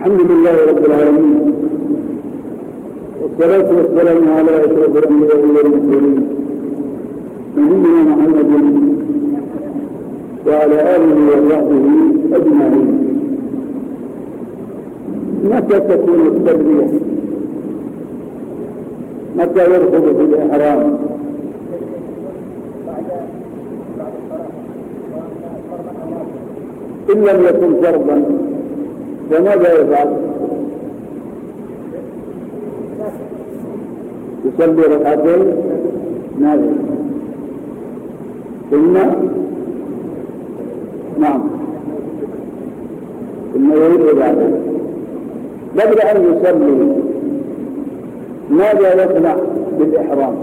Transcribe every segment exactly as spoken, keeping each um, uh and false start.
الحمد لله رب العالمين، والصلاة والسلام على أشرف الأنبياء والمرسلين نبينا محمد وعلى آله وصحبه أجمعين. متى تكون التلبية؟ متى يركب في الإحرام؟ إن لم يكن فرضا فماذا يفعل؟ يصلي ركعتين نافلة ثم نعم ثم يعيد بعده. قبل أن يصلي ماذا يصنع بالإحرام؟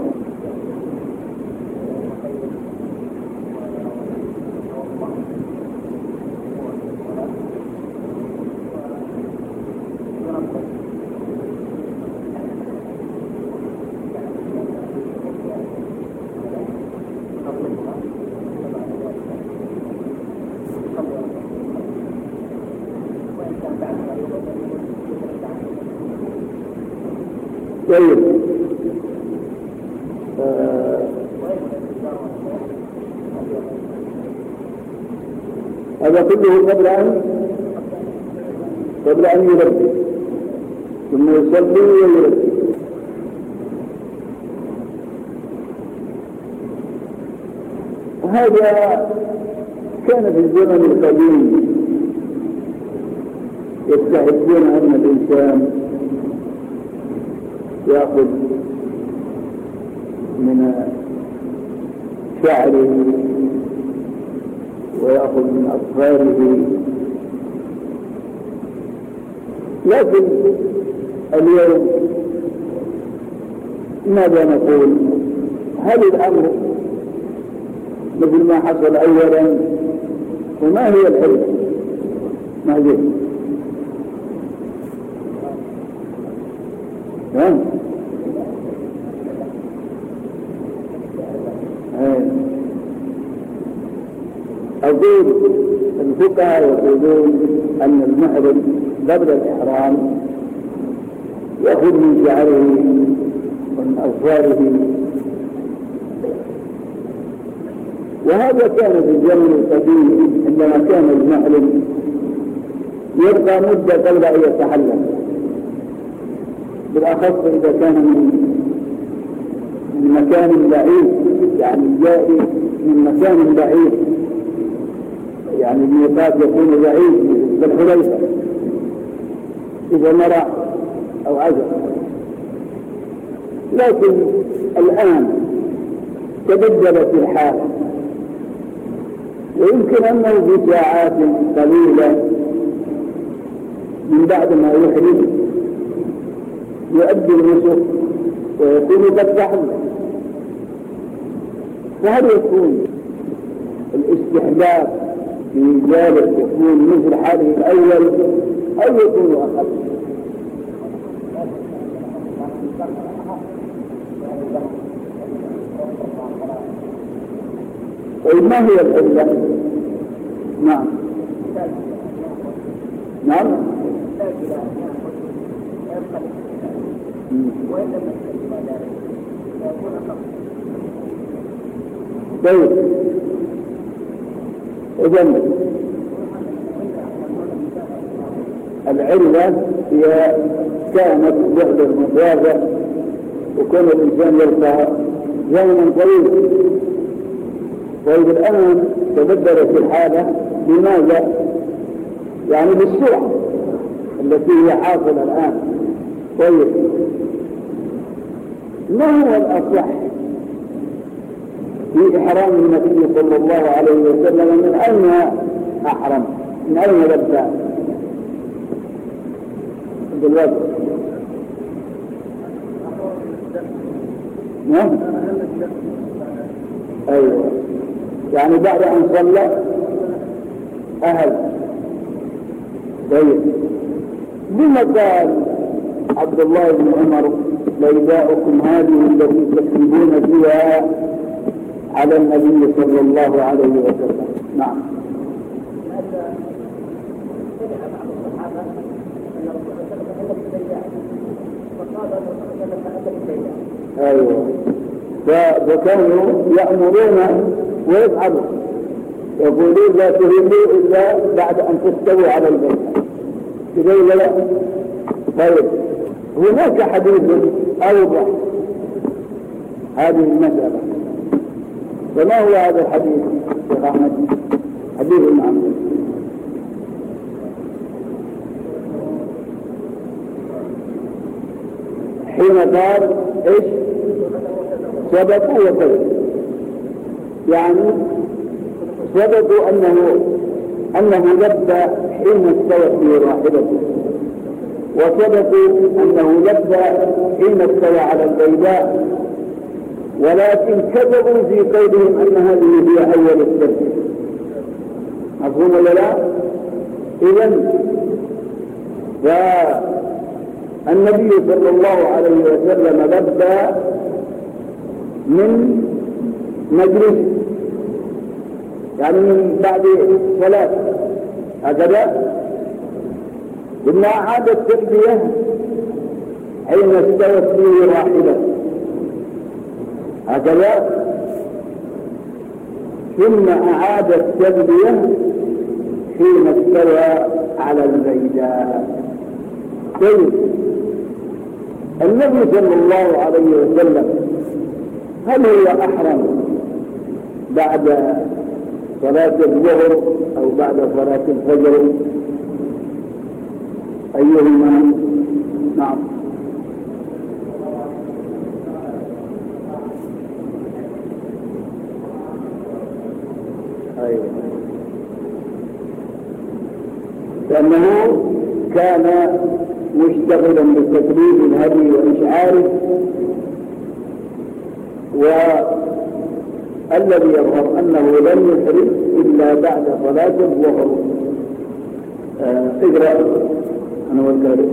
طيب آه. هذا كله قبل أن قبل أن يلبي ثم يصلي ويلبي. هذا كان في الزمن القديم يستحبون أن الإنسان يأخذ من شعره ويأخذ من أطفاله، لكن اليوم ماذا نقول؟ هل الأمر مثل ما حصل أولا؟ وما هي الحل؟ ما هي؟ ها؟ أقول الفقهاء يقولون أن المحرم قبل الإحرام يأخذ من شعره ومن أظفاره، وهذا كان في الزمن القديم عندما كان المحرم يبقى مدة قبل أن يتحلل، بالأخص إذا كان من مكان بعيد، يعني جاء من مكان بعيد، يعني الميقات يكون بعيد بالحليفة إذا مرع أو عزم. لكن الآن تبدلت الحال، ويمكن أنه في ساعات قليلة من بعد ما يحرم يؤدي النسك ويكون قد تحل. فهل يكون الاستحباب في ذلك يكون مثل حاله الأول أو يكون أقل؟ وما هي العلة؟ نعم نعم طيب إذن العلة هي كانت بعد المضاجع، وكان الإنسان يرفع زمنا طويلا. طيب الآن تبدلت الحالة، لماذا؟ يعني بالسرعة التي هي حاصلة الآن. طيب ما هو الأصح في إحرام النبي صلى الله عليه وسلم؟ من أين أحرم؟ من أين بدأ؟ بالوجه. نعم أيوة، يعني بعد أن صلى أهل. طيب لما قال عبد الله بن عمر بيداؤكم هذه التي تكتبون فيها على النبي صلى الله عليه وسلم؟ نعم. ايوه، فكانوا يأمرون ويفعلوا، يقولون لا تهلوا الا بعد ان تستووا على البيت كذا ولا لا؟ طيب هناك حديث اوضح هذه المسألة، فما هو هذا الحديث يا أحمد؟ حديث المعنى حين قال ايش؟ سبقوا وكذا، يعني سبقوا انه انه لبى حين استوت به راحلته، وسبقوا انه لبى حين استوى على البيداء، ولكن كذبوا في قولهم ان هذه هي اول التلبية. مفهوم ولا لا؟ اذن فالنبي صلى الله عليه وسلم لبى من مجلس، يعني من بعد صلاة هكذا، ثم أعاد التلبية حين استوت فيه راحلة هكذا، ثم أعاد التلبية حين استوى على البيداء. طيب النبي صلى الله عليه وسلم هل هو أحرم بعد صلاة الظهر أو بعد صلاة الفجر؟ أيهما؟ نعم. أيوة. لأنه كان مشتغلا بتكليف الهدي وإشعاره، والذي يظهر أنه لم يحرم إلا بعد صلاة الظهر. اقرأ أنا والكارث.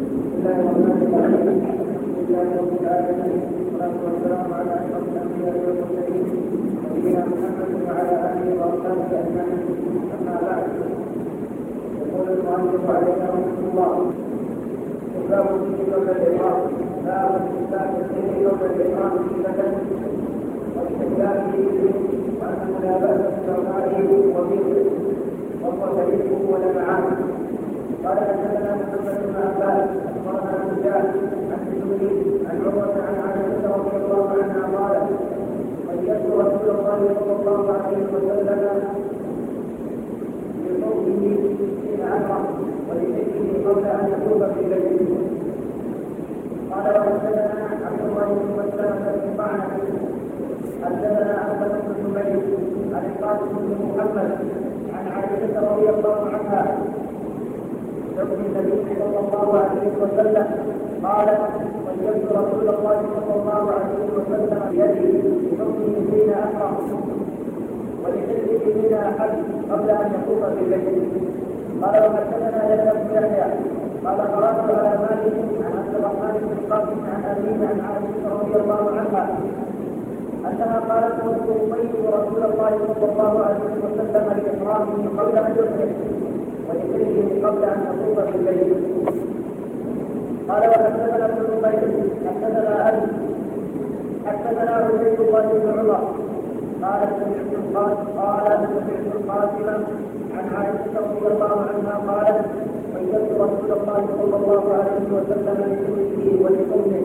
يقول المؤلف عليه رحمه الله: باب الذكر قبل الإحرام، باب إثبات الذكر قبل الإحرام في بدن واستحبابه وأنه لا بأس بإرفاعه وفيه وهو فريقه ولمعان. قال حدثنا محمد بن عباس أخبرنا مجاهد عن الزهري عن عروة عن عائشة رضي الله عنها قالت: قيدت رسول الله صلى الله عليه وسلم لحكمه حين أحرم ولذكره قبل أن يطوف في بيته. قال وحدثنا عبد الله بن مسلمة بن قعنب حدثنا أحمد بن حميد عن القاسم بن محمد عن عائشة رضي الله عنها حكم النبي صلى الله عليه وسلم قالت: قيدت رسول الله صلى الله عليه وسلم بيده بحكمه حين أحرم ولحله حين أحل قبل أن يطوف في بيته. قال وحدثنا يحيى بن يحيى قال قرأت على مالك عن عبد الرحمن بن القاسم عن أبيه عن عائشة رضي الله عنها أنها قالت: كنت أطيب رسول الله صلى الله عليه وسلم لإحرامه قبل أن يحرم ولحله قبل أن يطوف في البيت. قال وحدثنا ابن نمير حدثنا أبي حدثنا عبيد الله بن عمر قال سمعت القاسم قال سمعت القاسم عن عائشة رضي الله عنها قالت: قيدت رسول الله صلى الله عليه وسلم لكله ولقومه.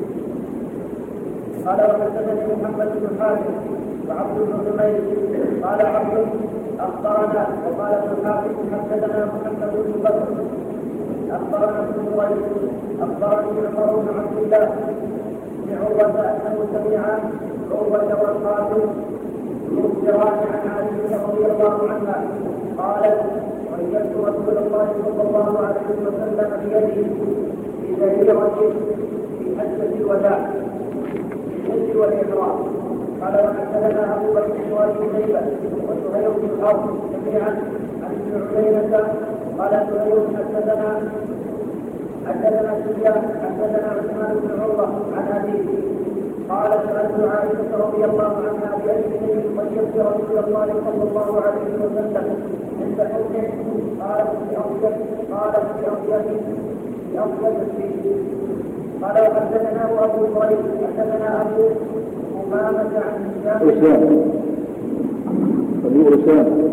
قال وحدثني محمد بن حاتم وعبد بن حميد قال عبد أخبرنا وقال ابن حاتم حدثنا محمد بن بكر أخبرنا ابن نوير أخبرني عمر بن عبد الله بن عروة أنه سمع عروة والقاسم يخبران عن عائشة رضي الله عنها قالت: قيدت رسول الله صلى الله عليه وسلم بيده في ذريعة في حجة الوداع في الحج والإحرام. قال وحدثنا أبو بكر وأبي شيبة وزهير بن حرب جميعا عن ابن عيينة قال زهير حدثنا حدثنا سفيان حدثنا عثمان بن عروة عن أبيه قال: سألت عائشة رضي الله عنها بأي شيء قيدت رسول الله صلى الله عليه وسلم عند حكمه؟ قالت: بأطيب قالت بأطيب بأطيب الشيء. قال وحدثناه ابو كريب حدثنا ابو امامه عن هشام أسامة أبو أسامة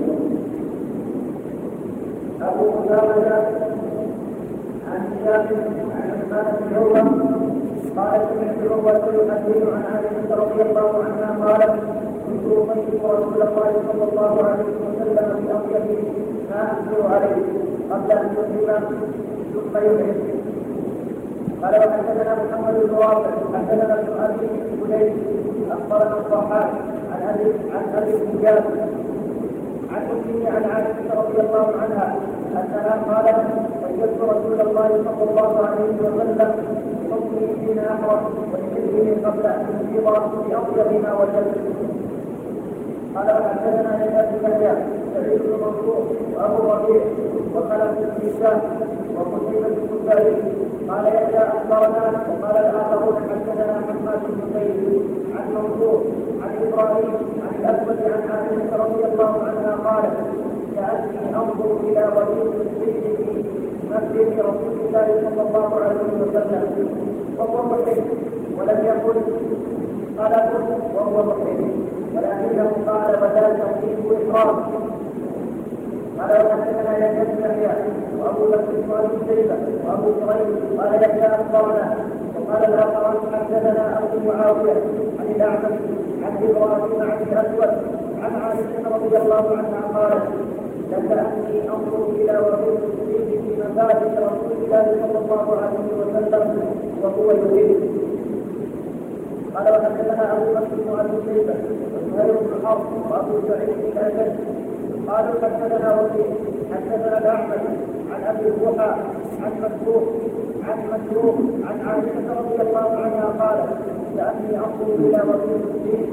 ابو امامه عن هشام عن عثمان بن عروه قال سمعت عروه يحدث عن عائشه رضي الله عنها قالت كنت اطيب رسول الله صلى الله عليه وسلم باطيب ما انزل عليه قبل ان يسلم ثم يمهد. قال وحدثنا محمد بن رافع حدثنا ابن ابي بليل اخبرنا الضحاك عن ابي عن ابي الحجاج عن امه عن عائشه رضي الله عنها انها قالت وجدت رسول الله صلى الله عليه وسلم بحكمه حين احرم ويحله قبل ان يفيض باطيب ما وجدت. قال وحدثنا يحيى بن يحيى سعيد بن منصور وابو ربيع وخلف بن هشام وقتيبة بن سعيد قال يحيى اخبرنا وقال الاخرون حدثنا حماد بن زيد عن منصور عن ابراهيم عن الاسود عن عائشه رضي الله عنها قالت كاني انظر الى وجود السيد في مسجد رسول الله صلى الله عليه وسلم وهو محرم ولم يقل قال قل وهو محرم ولكنه قال وذلك فيه اكرام. قال وحدثنا يحيى بن يحيى وابو بكر بن شيبه وابو كريم قال يحيى اخبرنا وقال الاخران حدثنا ابو معاويه عن الاعمش عن ابراهيم عن الاسود عن عائشه رضي الله عنها قالت لكاني انظر الى وجود السيد في مساجد رسول الله صلى الله عليه وسلم وهو يريد. قال وحدثنا ابو بكر بن ابي شيبه وزهير بن حرب وابو سعيد بن الاشد قالوا حدثنا وكيع حدثنا الاحمد عن ابي الضحى عن مسروق عن مسروق عن عائشه رضي الله عنها قالت كاني انظر الى وجه الدين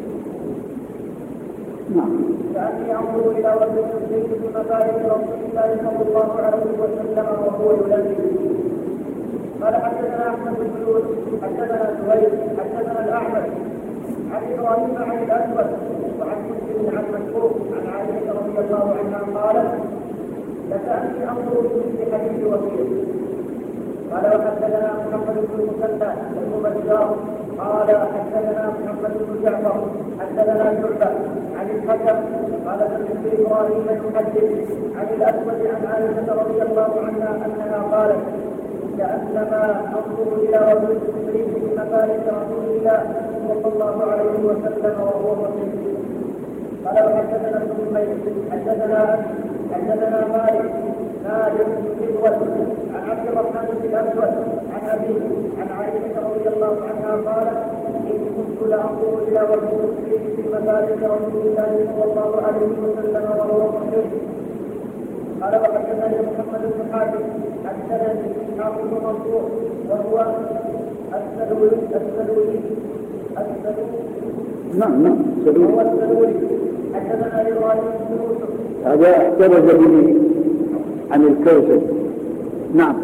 كاني انظر الى وجه الدين في مبارك رسول الله صلى الله عليه وسلم وهو يلبي. قال حدثنا احمد بن يوسف حدثنا زهير حدثنا الاعمش عن ابراهيم عن الاسود وعن مسلم عن مسروق عن عائشه رضي الله عنها قالت لكاني انظر في حديث وكيع. قال وحدثنا محمد بن المثنى بن بشار قال حدثنا محمد بن جعفر حدثنا شعبه عن الحكم قال سمعت ابراهيم يحدث عن الاسود عن عائشه رضي الله عنها انها قالت كأنما أنظر إلى رجل التشريف في مبارك رسول الله صلى الله عليه وسلم وهو مسلم. قال وحدثنا ابن حميد حدثنا حدثنا مالك مالك بن مسعود عن عبد الرحمن بن الأسود عن أبيه عن عائشة رضي الله عنها قالت إن كنت لأنظر إلى رجل التشريف في مبارك رسول الله صلى الله عليه وسلم وهو مسلم. قال وحدثني محمد بن حاتم حدثني اسحاق بن منصور وهو السلولي السلولي السلولي نعم نعم وهو السلولي حدثنا ابراهيم بن يوسف هذا احترز به عن الكوثر. نعم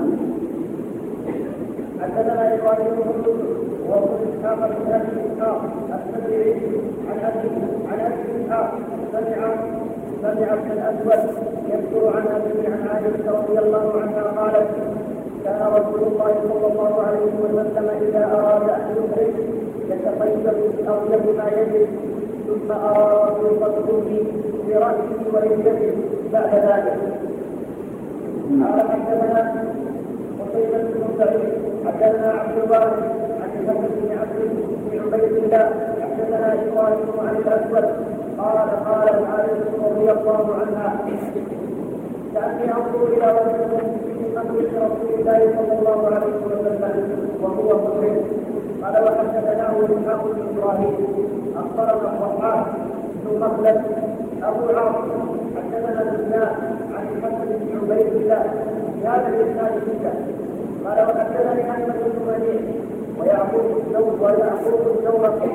حدثنا ابراهيم بن يوسف وهو اسحاق بن ابي اسحاق السلولي عن ابي عن ابي اسحاق سمع سمع ابن الاسود يذكر عن ابي عن عائشه رضي الله عنها قالت كان رسول الله صلى الله عليه وسلم اذا اراد ان يخرج يتطيب باطيب ما يجد ثم اراد يطيب براسه ورجله بعد ذلك. قال حدثنا قتيبة بن سعيد حدثنا عبد الباري عن محمد بن عبد بن عبيد الله حدثنا ابراهيم عن الاسود قال قال عائشه رضي الله عنها كأني انظر الى رجل في مسجد رسول الله صلى الله عليه وسلم وهو مسلم. قال وحدثناه اسحاق بن ابراهيم اخبرنا الضحاك بن مخلد ابو عاصم حدثنا الاسناد عن محمد بن عبيد الله بهذا الاسناد جدا. قال وحدثني احمد بن منيع ويعقوب الزوج ويعقوب الزوج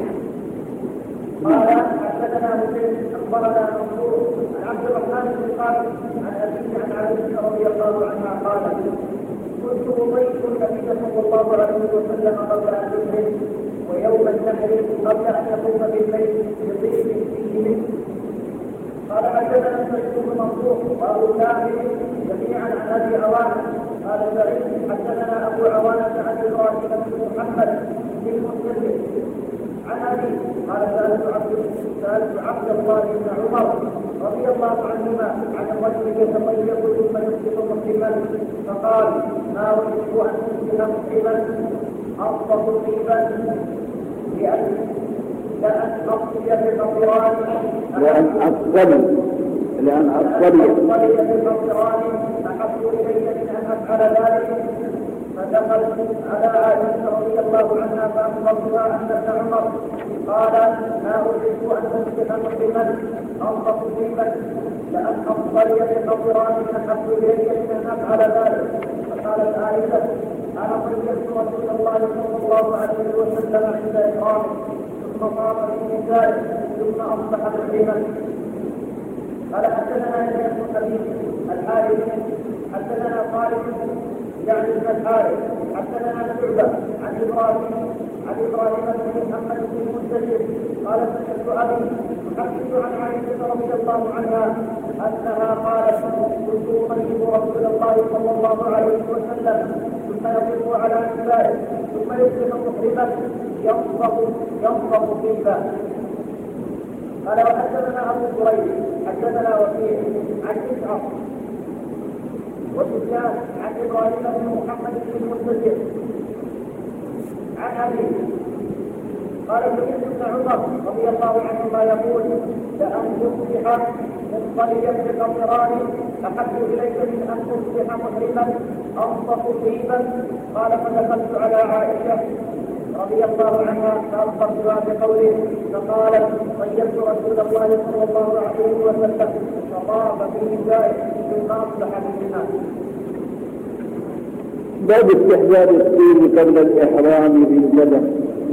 قال حدثنا مسلم اخبرنا منصور عن عبد الرحمن بن قاسم عن ابيه عن عائشه رضي الله عنها قالت كنت اطيب النبي صلى الله عليه وسلم قبل ان يسلم ويوم النحر قبل ان يقوم بالبيت بطيب فيه منه. قال حدثنا سعيد بن منصور وابو كامل جميعا عن ابي عوانه قال سعيد حدثنا ابو عوانه عن ابراهيم بن محمد بن المنذر عن ابي قال سالت عبد سالت عبد الله بن عمر رضي الله عنهما عن الرجل يتطيب ثم يصبح مسلما فقال ما وجدت ان تصبح مسلما افضل طيبا لان لان اقضي بالقران لان اقضي لان اقضي بالقران احب الي من ان افعل ذلك. فدخلت على عائشة رضي الله عنها فأخبرتها أن ابن عمر قال ما أحب أن تصبح مسلما أنصف طيبا لأن أفضل بالقران أحب إلي من أن أفعل ذلك. فقالت عائشة أنا طيبت رسول الله صلى الله عليه وسلم عند إكرامه ثم صار في نسائه ثم أصبح مسلما. قال حدثنا يحيى بن حبيب الحارث حدثنا خالد يعني ابن الحارث حدثنا شعبة عن ابراهيم عن ابراهيم بن محمد بن المنذر قال سمعت ابي يحدث عن عائشة رضي الله عنها انها قالت كنت اطيب رسول الله صلى الله عليه وسلم ثم يطيب على نسائه ثم يصبح محرما ينصف ينصف طيبا. قال وحدثنا ابو كريب حدثنا وكيع عن اسحاق وسفيان عن ابراهيم بن محمد بن المنذر عن ابي قال سمعت ابن عمر رضي الله عنهما يقول لان تصبح منطليا بقطران احب اليك من ان تصبح محرما انصف طيبا. قال فدخلت على عائشه رضي الله عنها فاخبرتها بقوله فقالت طيبت رسول الله صلى الله عليه وسلم فطاف في نسائه ثم اصبح منها. باب استحباب الطيب قبل الإحرام بالجبل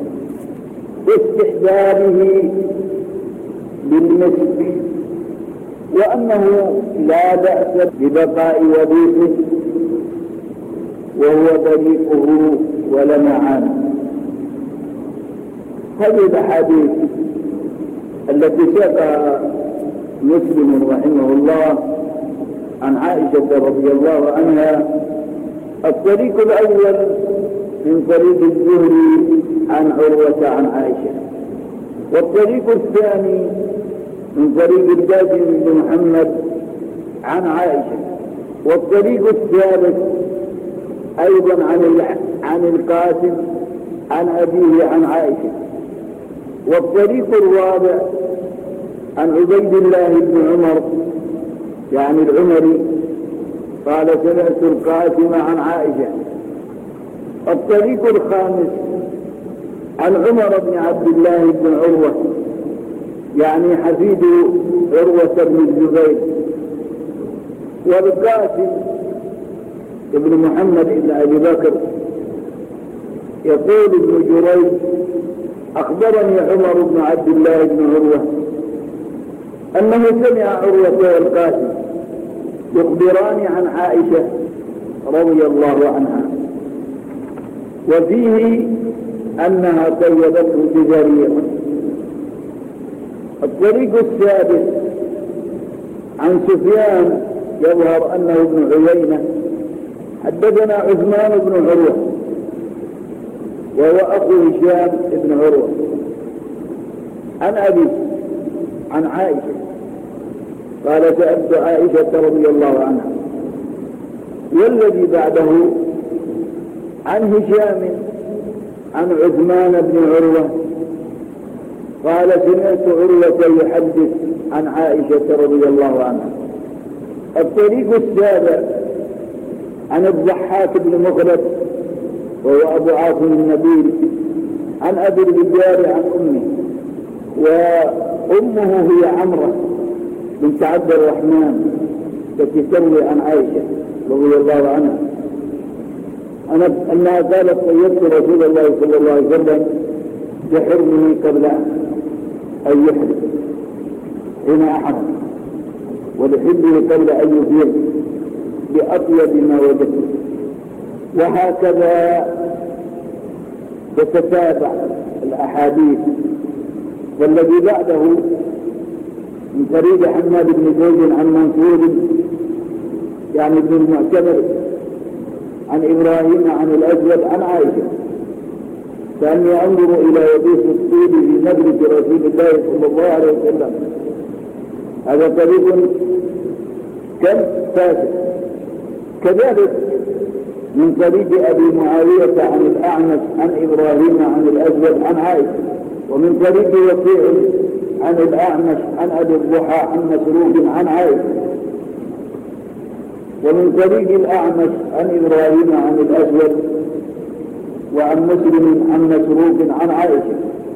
واستحبابه بالمسك وأنه لا بأس ببقاء وضيفه وهو بريقه ولمعانه. هذه الأحاديث التي ساقها مسلم رحمه الله عن عائشة رضي الله عنها الطريق الأول من طريق الزهري عن عروة عن عائشة، والطريق الثاني من طريق القاسم بن محمد عن عائشة، والطريق الثالث أيضا عن عن القاسم عن أبيه عن عائشة، والطريق الرابع عن عبيد الله بن عمر يعني العمري قال سمعت القاسم عن عائشة. الطريق الخامس عن عمر بن عبد الله بن عروة يعني حفيد عروة بن الزبير، والقاسم ابن محمد بن أبي بكر يقول ابن جريج أخبرني عمر بن عبد الله بن عروة أنه سمع عروة والقاسم يخبران عن عائشة رضي الله عنها وفيه أنها طيبته بجرير. الطريق السادس عن سفيان يظهر أنه ابن عيينة حدثنا عثمان بن عروة وهو أخو هشام بن عروة عن أبي عن عائشة قال سألت عائشة رضي الله عنها. والذي بعده عن هشام عن عثمان بن عروة قال سمعت عروة يحدث عن عائشة رضي الله عنها. الطريق السابع عن الضحاك بن مخلد وهو أبو عاصم النبيل عن أبي الرجال عن أمه، وأمه هي عمرة بنت عبد الرحمن التي تروي عن عائشة رضي الله عنها أنها قالت طيبت رسول الله صلى الله عليه وسلم بحرمه قبل أن يحرم حين أحرم ولحله قبل أن يفير بأطيب ما وجدته. وهكذا تتتابع الأحاديث. والذي بعده من طريق حماد بن زيد عن منصور يعني ابن المعتمر عن إبراهيم عن الأسود عن عائشة كأني أنظر إلى يبيس الطيب في مجلس رسول الله صلى الله عليه وسلم. هذا طريق كم فاسد. كذلك من طريق أبي معاوية عن الأعمش عن إبراهيم عن الأسود عن عائشة، ومن طريق وكيع عن الأعمش عن أبي الضحى عن مسروق عن عائشة، ومن طريق الأعمش عن إبراهيم عن الأسود وعن مسلم عن مسروق عن عائشة،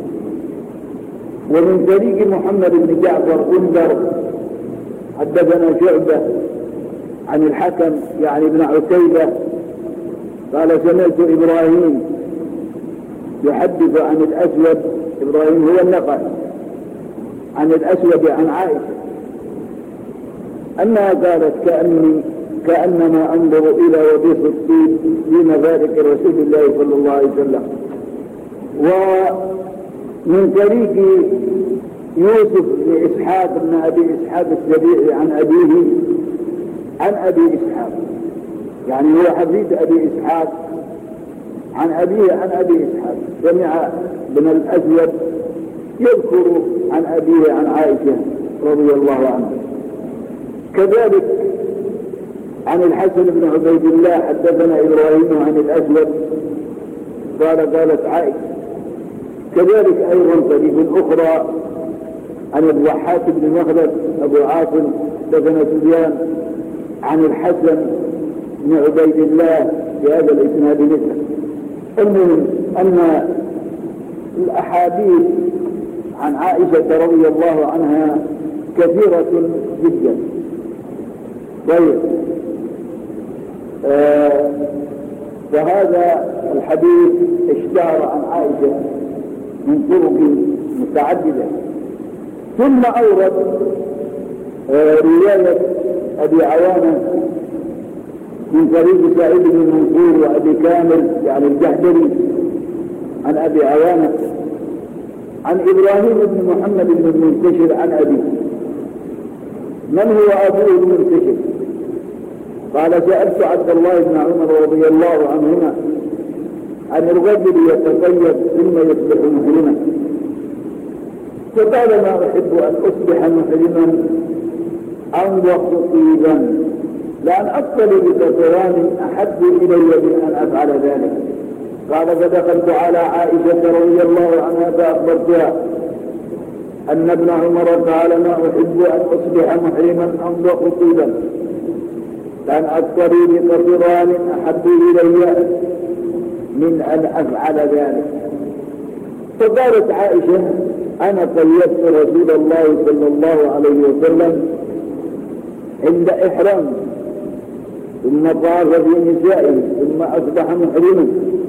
ومن طريق محمد بن جعفر أنذر حدثنا شعبة عن الحكم يعني ابن عتيبة قال سمعت إبراهيم يحدث عن الأسود، إبراهيم هو النقل، عن الأسود عن عائشة أنها قالت كأني كأنما أنظر إلى وبيص الطيب في مبارك رسول الله صلى الله عليه وسلم. ومن طريق يوسف بن إسحاق بن أبي إسحاق السبيعي عن أبيه عن أبي إسحاق، يعني هو حفيد أبي إسحاق عن أبيه عن أبي إسحاق، سمع بن الأسود يذكر عن أبيه عن عائشة رضي الله عنها. كذلك عن الحسن بن عبيد الله حدثنا إبراهيم عن الأسود قال قالت عائشة. كذلك أيضا طريق أخرى عن الضحاك بن مخلد أبو عاصم حدثنا سفيان عن الحسن بن عبيد الله بهذا الإسناد مثله. المهم أن الأحاديث عن عائشة رضي الله عنها كثيرة جدا. طيب آه فهذا الحديث اشتهر عن عائشة من طرق متعددة. ثم أورد آه رواية أبي عوانة من طريق سعيد بن منصور وأبي كامل يعني الجحدري عن أبي عوانة عن إبراهيم بن محمد بن المنتشر عن أبيه. من هو أبوه المنتشر؟ قال سألت عبد الله بن عمر رضي الله عنهما عن الرجل يتطيب ثم يصبح محرما، فقال ما أحب أن أصبح محرما أنضح طيبا لأن أقتل بكثران أحب إلي من أن أفعل ذلك. قال فدخلت على عائشة رضي الله عنها فأخبرتها أن ابن عمر قال ما أحب أن أصبح محرما أنضح طيبا لأن أقتل بكثران أحب إلي من أن أفعل ذلك. فقالت عائشة أنا طيبت رسول الله صلى الله عليه وسلم عند إحرام ثم طاف في نسائه ثم أصبح محرما.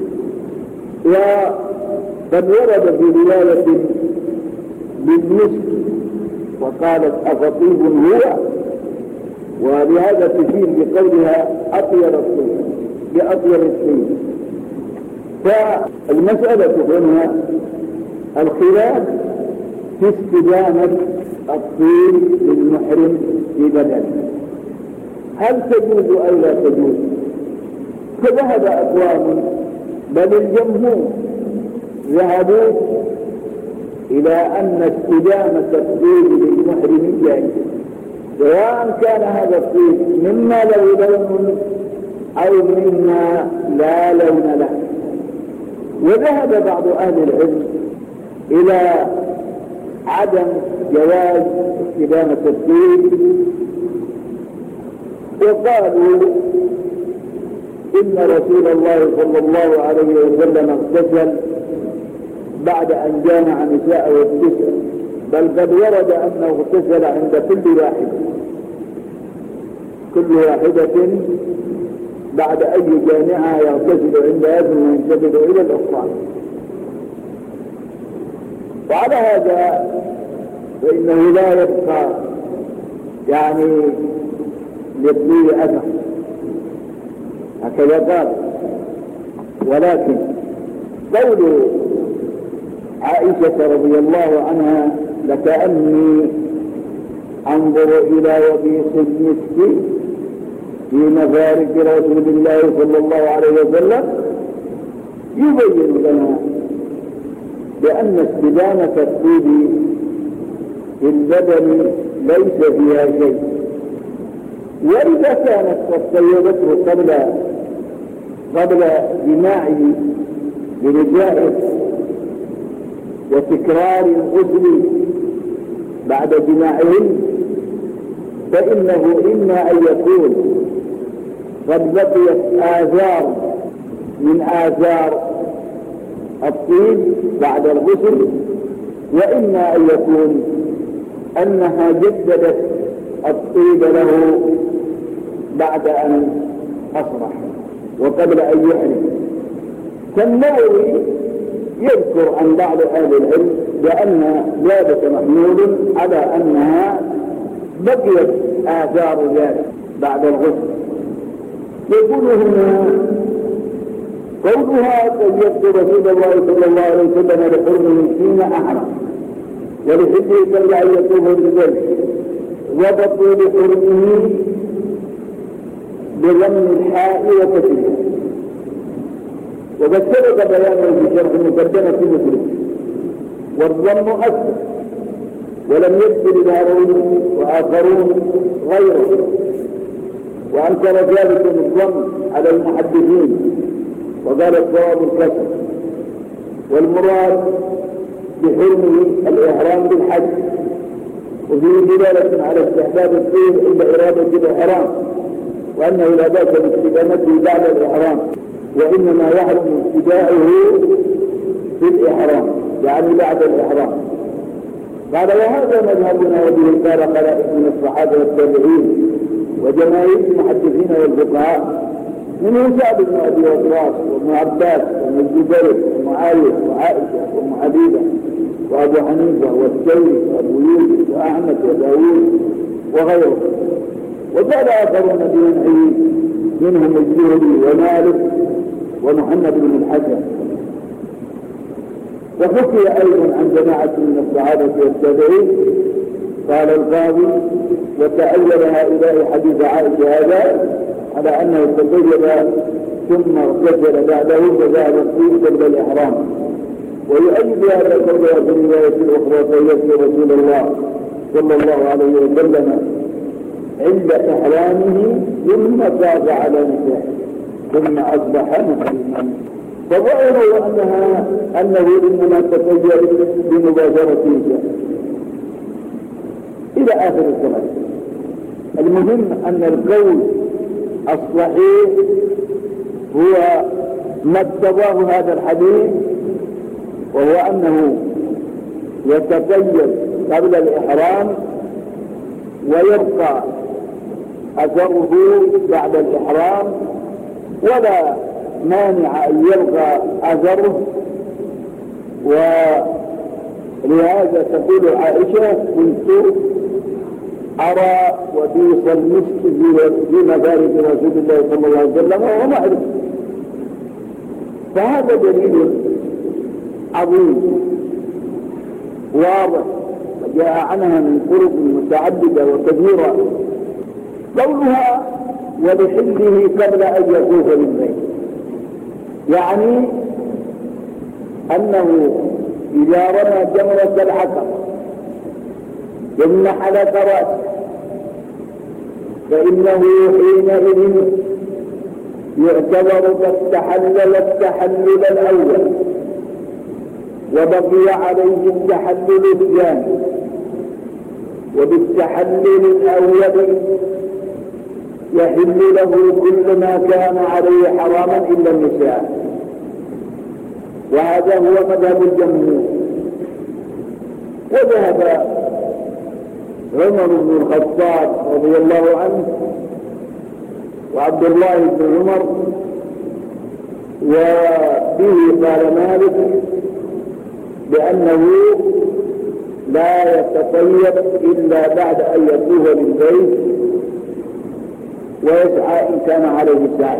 وقد ورد في رواية بالمسك وقالت أفطيب هو، ولهذا تشير بقولها أطير الطيب بأطير الطيب. فالمسألة هنا الخلاف في استدامة الطيب للمحرم في بدنه، هل تجوز أو لا تجوز؟ فذهب أقوام بل الجمهور ذهبوا إلى أن استدامة الطيب للمحرم جائز، سواء كان هذا الطيب مما له لون أو مما لا لون له. وذهب بعض أهل العلم إلى عدم جواز استدامة الطيب، وقالوا إن رسول الله صلى الله عليه وسلم اغتسل بعد أن جامع نساءه التسع، بل قد ورد أنه اغتسل عند كل واحدة كل واحدة بعد أي جامعة يغتسل عندها ثم ينتقل إلى الأخرى. وعلى هذا فإنه لا يبقى يعني للطيب أثر، هكذا قال. ولكن قول عائشة رضي الله عنها لكأني أنظر إلى وبيص المسك في مفارق رسول الله صلى الله عليه وسلم يبين لنا بأن استدامة الطيب في البدن ليس فيها شيء. وإذا كانت قد طيبته قبل قبل جماعه بنسائه وتكرار الغسل بعد جماعهن، فإنه إما أن يكون قد بقيت آثار من آثار الطيب بعد الغسل، وإما أن يكون أنها جددت الطيب له بعد أن أصبح وقبل أن يحرم. فالنووي يذكر عن بعض أهل العلم بأن ذلك محمول على أنها بقيت آثار ذلك بعد الغسل. يقول هنا قولها قيدت رسول الله صلى الله عليه وسلم لحرمه حين أحرم ولحله كلا أن يطوف بالبيت، وضبطوا لحرمه بضم الحاء وكسرها، وقد سبق بيانه في شرح المقدمة في مثله، والضم أكثر ولم يذكر الآخرون وآخرون غيره، وأنكر ذلك الضم على المحدثين وقال الصواب الكسر. والمراد بحرمه الإحرام بالحج، وفيه دلالة على استحباب الطيب عند إرادة الإحرام، وأنه لا بأس باستدامته بعد الإحرام، وإنما يحرم ابتداؤه في الإحرام يعني بعد الإحرام. قال وهذا مذهبنا وبه قال خلائق من الصحابة والتابعين وجماهير المحدثين والفقهاء، منهم سعد بن أبي وقاص وابن عباس وابن الزبير ومعاوية وعائشة وأم حبيبة وأبو حنيفة والثوري وأبو يوسف وأحمد وداوود وغيرهم، وقال آخرون بمنعه منهم الزهري ومالك ومحمد بن الحسن. وحكي أيضا عن جماعة من الصحابة والتابعين قال القاضي وتأول هؤلاء حديث عائشة هذا على أنه تطيب ثم اغتسل بعده فذهب الطيب قبل الإحرام، ويؤيد هذا قولها في الرواية الأخرى فيذكر رسول الله صلى الله عليه وسلم عند إحرامه ثم طاف على نسائه ثم أصبح محرما، فظاهره أنها أنه إنما تطيب بمباشرة النساء إلى آخر الزمان. المهم أن القول الصحيح هو ما اقتضاه هذا الحديث، وهو أنه يتطيب قبل الإحرام ويبقى أثره بعد الإحرام، ولا مانع أن يبقى أثره. ولهذا تقول عائشة كنت أرى وبيص المسك في مفارق رسول الله صلى الله عليه وسلم وهو معرف. فهذا دليل عظيم واضح جاء عنها من طرق متعددة وكثيرة. قولها ولحله قبل أن يطوف بالبيت، يعني أنه إذا رمى جمرة العقبة ثم حلق رأسه فإنه حينئذ يعتبر قد تحلل التحلل الأول، وبقي عليه التحلل الثاني، وبالتحلل الأول يحل له كل ما كان عليه حراما إلا النساء، وهذا هو مذهب الجمهور. وذهب عمر بن الخطاب رضي الله عنه وعبد الله بن عمر وبه قال مالك بأنه لا يتطيب إلا بعد أن يطوف بالبيت ويسعى إن كان عليه السعي.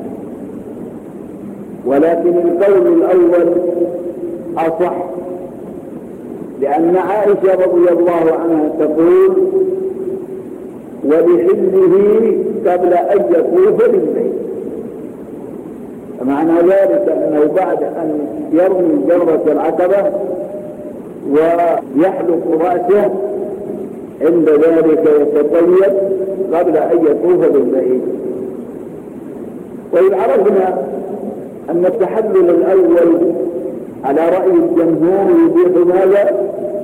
ولكن القول الأول أصح، لأن عائشة رضي الله عنها تقول ولحله قبل أن يطوف بالبيت. فمعنى ذلك أنه بعد أن يرمي جمرة العقبة ويحلق رأسه عند ذلك يتطيب قبل أن يطوف بالبيت. وإذ عرفنا أن التحلل الأول على رأي الجمهور يبيح ماذا؟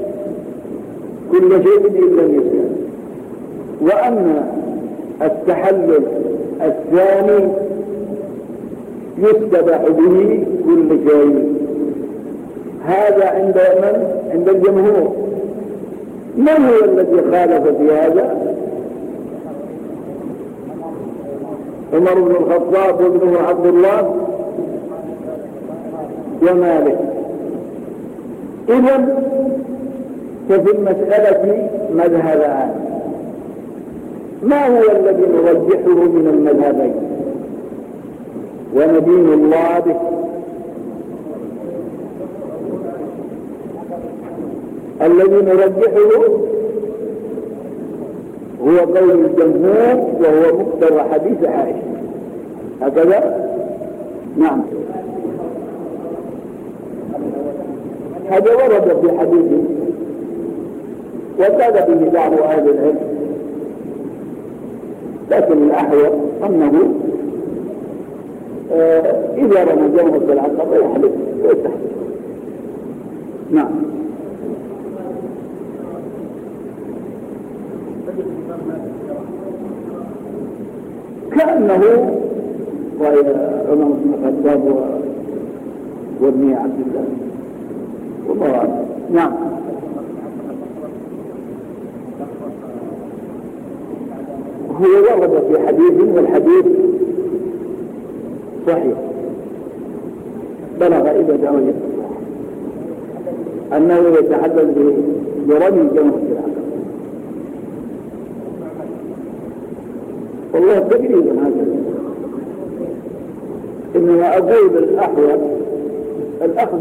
كل شيء إلا النساء، وأن التحلل الثاني يستباح به كل شيء. هذا عند من؟ عند الجمهور. من هو الذي خالف في هذا؟ عمر بن الخطاب وابنه عبد الله ومالك. إذن ففي المسألة مذهبان، ما هو الذي نرجحه من المذهبين وندين الله به؟ الذي نرجحه هو قول الجمهور وهو مقتضى حديث عائشة. هكذا؟ نعم، هذا ورد في حديث وقال به بعض أهل العلم، لكن الأحوط أنه آه إذا رمى جمرة العقبة يحلف ويستحلف. نعم. كأنه رأي عمر بن الخطاب وابن عبد الله والله أعلم. نعم. هو ورد في حديث والحديث صحيح بلغ إلى درجة أنه يتحدث برمي جمرة العقبة. والله تقريبا هذا، إنما أقول الأحوط الأخذ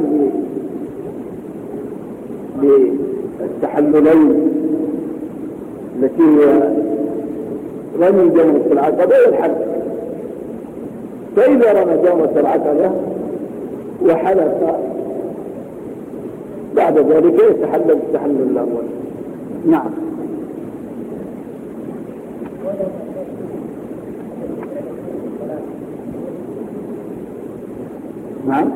بالتحللين التي هي رمي جمرة العقبة والحلق. فإذا رمى جمرة العقبة وحلق بعد ذلك يتحلل التحلل الأول. نعم. نعم.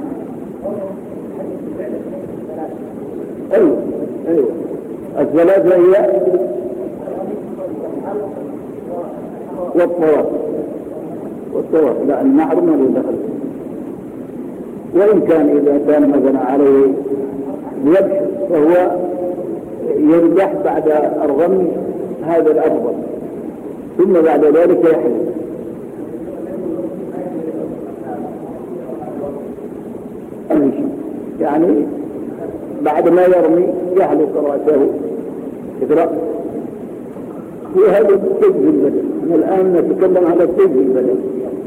أيوة أيوة الثلاثة هي والطواف والطواف لا النحر ما له دخل، وإن كان إذا كان مثلا عليه يبش فهو يرجح بعد الرمي هذا الأفضل، ثم بعد ذلك يحلق. يعني بعد ما يرمي يحلق رأسه إطلاق. وهذا التجه البدن، الآن نتكلم على التجه البدن.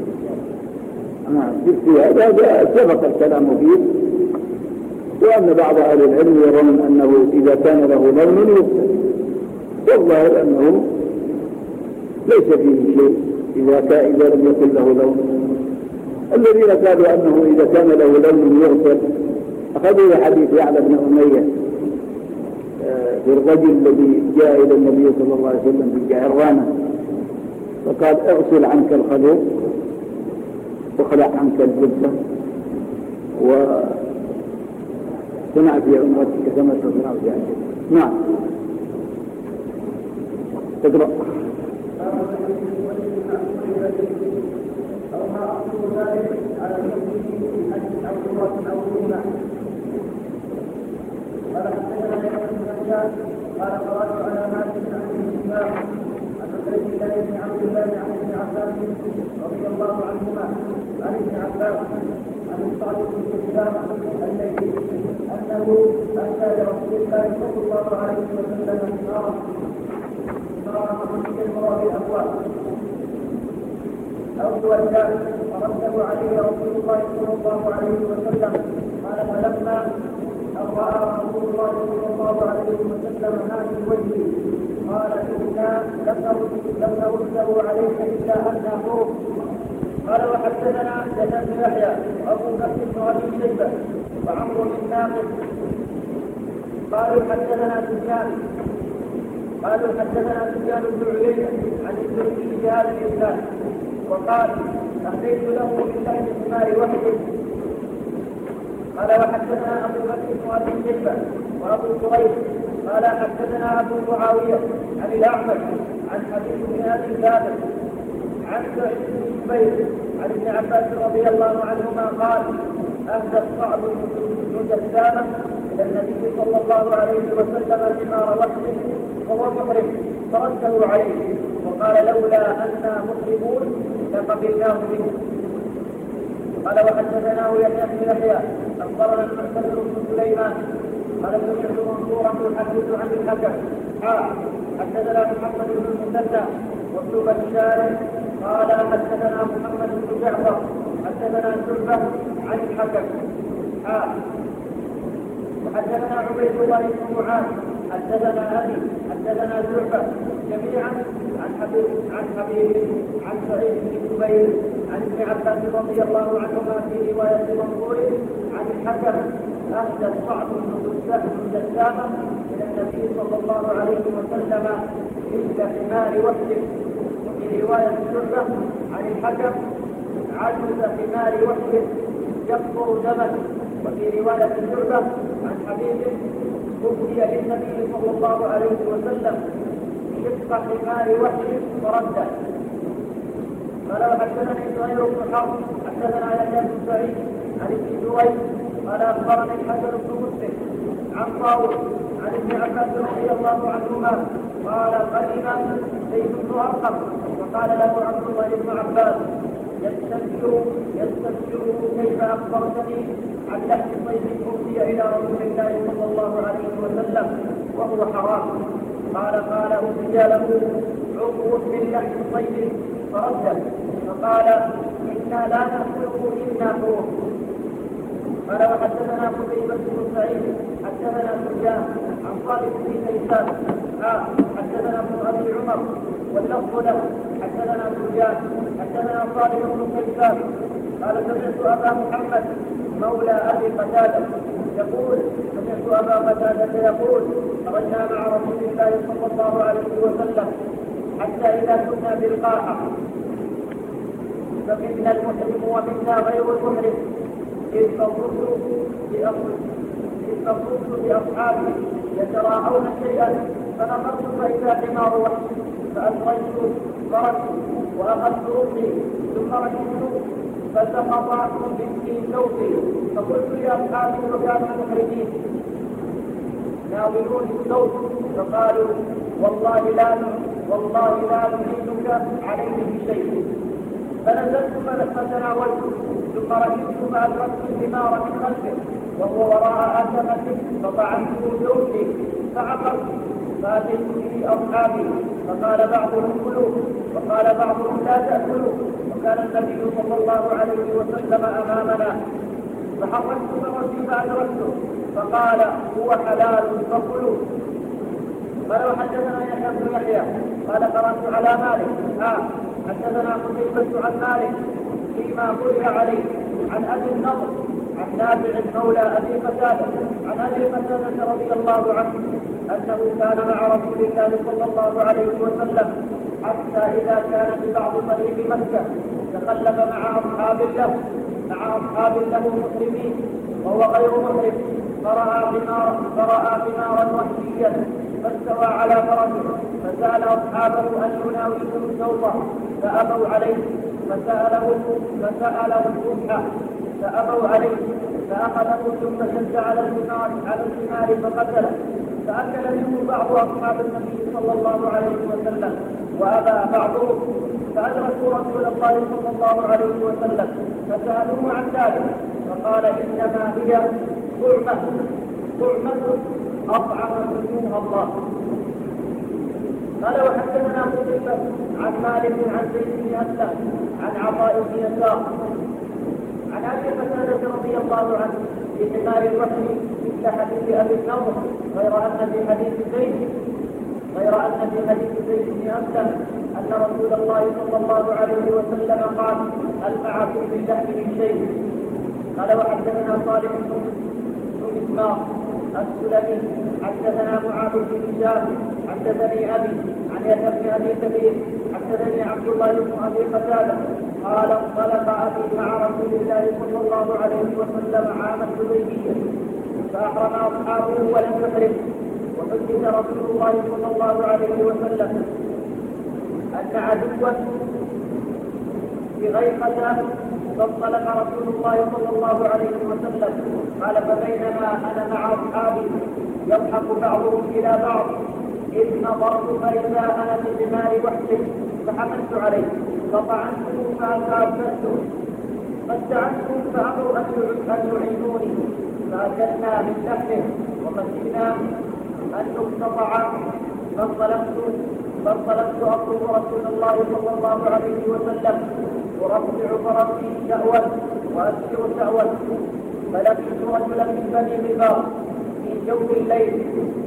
في هذا سبق الكلام فيه، وأن بعض أهل العلم يرون أنه إذا كان له لون يغسل، والله أنه ليس فيه شيء إذا كان إذا لم يكن له لون. الذين قالوا أنه إذا كان له لون يغسل أخذوا حديث يعلى بن أمية في الرجل الذي جاء إلى النبي صلى الله عليه وسلم في الجعرانة فقال اغسل عنك الخلوق واخلع عنك الجبة وصنع في عمرتك كما تصنع في عمرتك. نعم. تقرأ. قال قرأت على مالك بن عبد الإسلام عن عبيد الله بن عبد الله عن ابن عباس رضي الله عنهما عن ابن عباس عن الصادق بن الإسلام الليثي أنه أتى لرسول الله صلى الله عليه وسلم نارا نارا في المراد الأبواب أو الوجاد فرده عليه رسول الله صلى الله عليه وسلم قال فلما أو رأى رسول الله صلى الله عليه وسلم ما في وجهه؟ قال إنا لم نرده عليك إلا أن نأمره. قال وحدثنا يحيى بن يحيى وأبو بكر بن أبي شيبة وعمرو بن ناقد قالوا حدثنا سفيان قالوا حدثنا سفيان بن عيينة عن الزهري بهذا الإسناد وقال أهديت له من لحم الحمار وحده. قال وحدثنا أبو بكر بن أبي شيبة وأبو كريب قال حدثنا أبو معاوية عن الأعمش عن حبيب بن أبي ثابت عن سعيد بن جبير عن ابن عباس رضي الله عنهما قال أهدى الصعب المجسامة إلى النبي صلى الله عليه وسلم حمار وحده وهو محرم فرده عليه وقال لولا أننا مسلمون لقبلناه منه. قال وحدثناه يحيى بن يحيى أخبرنا المعتمر بن سليمان قال سمعت منصورا يحدث عن الحكم قال حدثنا محمد بن المثنى وابن بشار قال حدثنا محمد بن جعفر حدثنا شعبة عن الحكم قال وحدثنا عبيد الله بن معاذ حدثنا أبي حدثنا شعبة جميعا عن حبيب عن حبيب عن سعيد بن جبير عن ابن عباس رضي الله عنهما في رواية منصور عن الحكم أهدى الصعب المجسامة إلى النبي صلى الله عليه وسلم مثل حمار وحده. وفي رواية شعبة عن الحكم عجز حمار وحده يقطر دما. وفي رواية شعبة عن حبيب أهدي للنبي صلى الله عليه وسلم شق حمار وحده فرده. قال وحدثني زهير بن حرب حدثنا يحيى بن سعيد عن ابن جريج قال اخبرني الحسن بن مسلم عن طاووس عن ابن عباس رضي الله عنهما قال قدم زيد بن ارقم وقال له عبد الله بن عباس يستبشر يستبشر كيف اخبرتني عن لحم صيد اوتي الى رسول الله صلى الله عليه وسلم وهو حرام. قال قال اوتي له عضو من لحم صيد فرده فقال انا لا ناكله الا حروف. قال وحدثنا قتيبة بن سعيد حدثنا سفيان عن صالح بن كيسان قال حدثنا ابن ابي عمر واللفظ له حدثنا سفيان حدثنا صالح بن كيسان قال سمعت ابا محمد مولى ابي قتاده يقول سمعت ابا قتاده يقول خرجنا مع رسول الله صلى الله عليه وسلم حتى اذا كنا بالقاحه فمنا المحرم ومنا غير المحرم إذ فصلت بأصحابي يتراءون شيئا فنظرت فإذا حمار وحش فألقيت فرسي وأخذت ركني ثم ركبت فسقط مني ثوبي فقلت لأصحابي وكانوا محرمين ناولوني الثوب فقالوا والله لا والله لا نعينك عليه بشيء. فنزلت فتناولت ثم ركبت فأدركت الحمار من خلفه وهو وراء آثمته فطعنته بأذني فعقرت فأتيت به أصحابي فقال بعضهم كلوا وقال بعضهم لا تأكلوا وكان النبي صلى الله عليه وسلم أمامنا فحركت فرسي فأدركته فقال هو حلال فكلوا. قال وحدثنا يحيى بن يحيى قال قرأت على مالك آه حدثنا قتيبة عن مالك فيما قرئ عليه عن ابي النضر عن نافع مولى ابي قتاده عن ابي قتاده رضي الله عنه انه كان مع رسول الله صلى الله عليه وسلم حتى اذا كان ببعض طريق مكه تخلف مع اصحاب له مع اصحاب له مسلمين وهو غير محرم فراى حمارا فراى حمارا وحشيا فاستوى على فرسه فسال اصحابه ان يناولهم الثوب فابوا عليه فساله فساله الصبح فابوا عليه فاخذه ثم شد على الحمار على الحمار فقتله فاكل منه بعض اصحاب النبي صلى الله عليه وسلم وابى بعضهم فادركوا رسول الله صلى الله عليه وسلم فسالوه عن ذلك فقال انما هي طعمه طعمه اطعمتموها الله. قال وحدثنا قتيبة عن مالك عن زيد بن اسلم عن عطاء بن يسار عن ابي قتادة رضي الله عنه في حمار الوحي مثل حديث ابي النضر، غير ان في حديث زيد غير ان في حديث زيد بن اسلم ان رسول الله صلى الله عليه وسلم قال: هل معكم باللحم من شيء؟ قال: وحدثنا صالح بن اسماعيل السلمي حدثنا معاذ بن هشام حدثني ابي عن يحيى بن ابي كثير حدثني عبد الله بن ابي قتاده قال: انطلق ابي مع رسول الله صلى الله عليه وسلم عام الحديبيه فاحرم اصحابه ولم يحرم. وحدث رسول الله صلى الله عليه وسلم ان عدوا بغيقة فانطلق رسول الله صلى الله عليه وسلم قال: فبينما انا مع اصحابي يضحك بعضهم الى بعض اذ نظرت فاذا انا في حمار وحش فحملت عليه فطعنته فاكلته فاستعنتهم فامروا ان يعينوني فاكلنا من لحمه وخشينا ان نقتطع فانطلقت فانطلقت اطلب رسول الله صلى الله عليه وسلم ورفع فرسي شأوا وأسر شأوا فلقيت رجلا من بني غفار في جوف الليل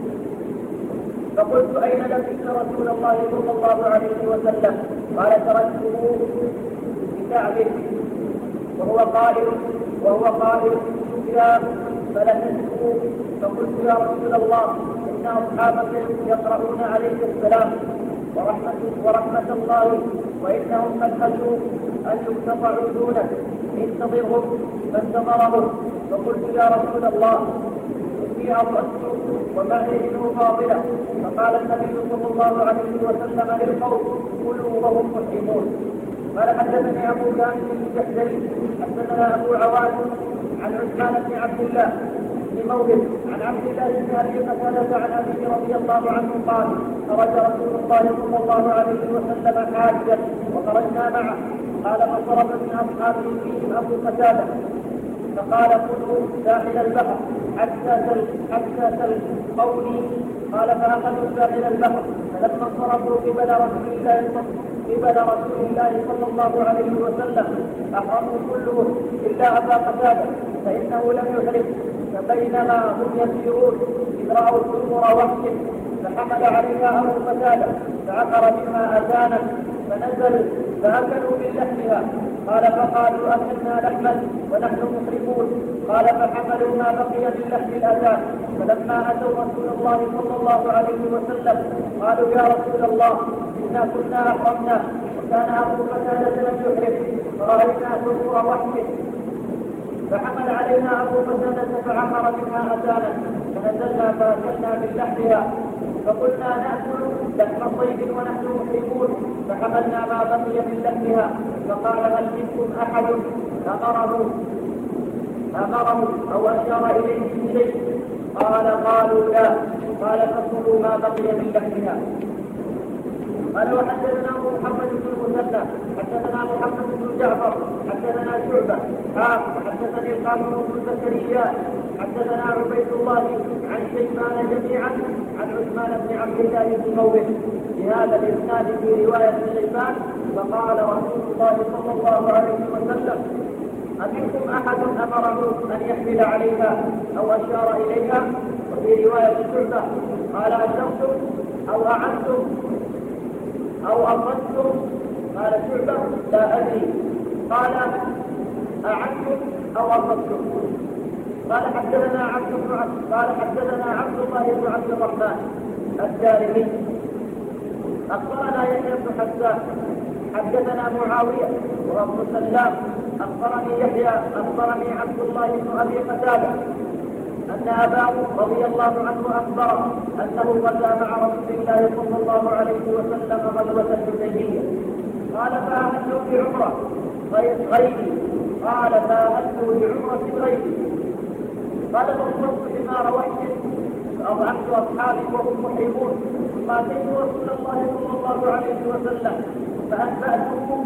فقلت: أين لقيت رسول الله صلى الله عليه وسلم؟ قال: تركته بكعبه وهو قائل وهو قائل سفيان فلقيته فقلت: يا رسول الله إن أصحابك يقرؤون عليك السلام ورحمة, ورحمة الله وإنهم قد خشوا أن يقتطعوا دونك انتظرهم فانتظرهم. فقلت: يا رسول الله إني أضرت ومعي ابنه فاضلة. فقال النبي صلى الله عليه وسلم للقوم: كلوا وهم محرمون. قال: حدثني أبو كامل بن جحدري حدثنا أبو عوان عن عثمان بن عبد الله بن موهب عن عبد الله بن ابي قتاده عن ابيه رضي الله عنه قال: خرج رسول الله صلى الله عليه وسلم حاجا وخرجنا معه. قال: فضرب من اصحابه فيهم ابو قتاده فقال: كلوا ساحل البحر حتى تل حتى تلقوني. قال: فاخذوا ساحل البحر فلما انصرفوا قبل رسول الله قبل رسول الله صلى الله عليه وسلم احرموا كلهم الا ابا قتاده فانه لم يحرم. فبينما هم يسيرون اذ راوا الامور وحش فحمل عليها ابو قتاده فعقر منها اذانا فنزلوا فاكلوا من لحمها. قال: فقالوا: اكلنا لحما ونحن محرمون. قال: فحملوا ما بقي من لحم الاذان فلما اتوا رسول الله صلى الله عليه وسلم قالوا: يا رسول الله انا كنا احرمنا وكان ابو قتاده لم يحرم فراينا ثمور وحش فحمل علينا ابو قتاده فعقر منها اذانا فنزلنا فاكلنا من لحمها. فقلنا: ناكل لحم صيد ونحن محرمون فحملنا ما بقي من لحمها. فقال: هل منكم احد امره امره او اشار اليه بشيء؟ قال: قالوا لا. قال: فكلوا ما بقي من لحمها. قال: وحدثنا محمد بن المثنى حدثنا محمد بن جعفر حدثنا شعبة حدثني القاسم بن زكريا حدثنا عبيد الله عن شيبان جميعا عن عثمان بن عبد الله بن موهب بهذا الاسناد في رواية شيبان. فقال رسول الله صلى الله عليه وسلم: أمنكم أحد أمره أن يحمل عليها أو أشار إليها؟ وفي رواية شعبة قال: أشرتم أو أعنتم أو أخذتم؟ قال شعبة: لا أدري. قال: أعنتم أو أخذتم؟ قال: حدثنا عبد بن قال حدثنا عبد الله بن عبد الرحمن الدارمي أخبرنا يحيى بن حسان حدثنا معاوية وأبو سلام أخبرني يحيى أخبرني عبد الله بن أبي قتادة أن أباه رضي الله عنه أخبره أنه غزا مع رسول الله صلى الله عليه وسلم غزوة الحديبية. قال: فأهلوا بعمرة غيري. قال: فأهلوا بعمرة غيري. قال: فانصرت حمار وحش فأضعفت أصحابي وهم محرمون فأتيت رسول الله صلى الله عليه وسلم فأنبأته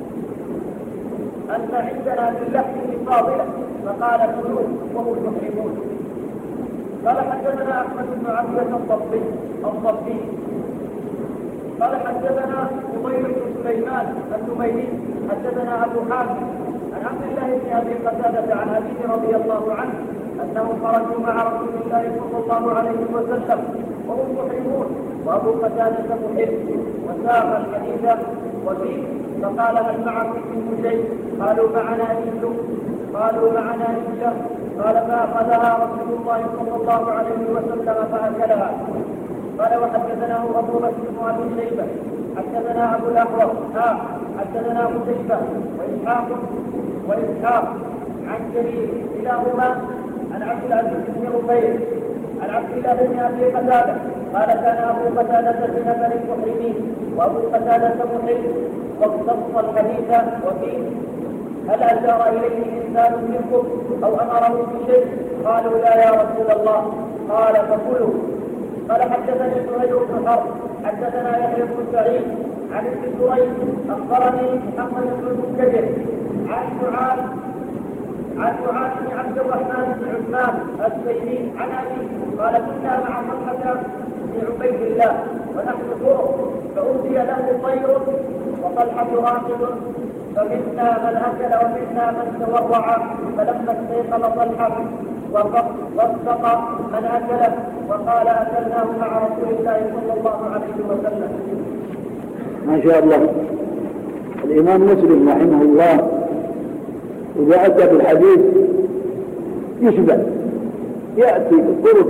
أن عندنا من لحمه فاضلة فقال: كلوه وهم محرمون. قال: حدثنا أحمد بن عبد الضبي الضبي قال: حدثنا فضيل بن سليمان النميري حدثنا أبو حامد عن عبد الله بن ابي قتاده عن ابيه رضي الله عنه انهم خرجوا مع رسول الله صلى الله عليه وسلم وهم محرمون وابو قتاده محب وساق الحديث وفيه فقال هل معكم من شيء؟ قالوا معنا نجل قالوا معنا نجل قال فاخذها رسول الله صلى الله عليه وسلم فاكلها. قال وحدثناه ابو بكر بن ابي شيبه حدثنا ابو الاحوص ها حدثنا قتيبة واسحاق واسحاق عن جرير كلاهما عن عبد العزيز بن ربيع عن عبد الله بن ابي قتاده قال كان ابو قتاده في نفر المحرمين وابو قتاده محرم واقتص الحديث وفيه هل اشار اليه انسان منكم او امره بشيء؟ قالوا لا يا رسول الله. قال فكلوا. قال حدثني سهيل بن حرب حدثنا يحيى بن سعيد عن ابن سريج اخبرني محمد بن المنكدر عن معاذ عن معاذ بن عبد الرحمن بن عثمان السيدي عن ابيه قال كنا مع طلحه بن عبيد الله ونحن طرق فأوتي له طير وطلحه راكب فمنا من اكل ومنا من تورع فلما استيقظ طلحه وصدق من اكله وقال اكلناه مع رسول الله صلى الله عليه وسلم. ما شاء الله. الامام مسلم رحمه الله اذا اتى بالحديث يشبع ياتي بالطرق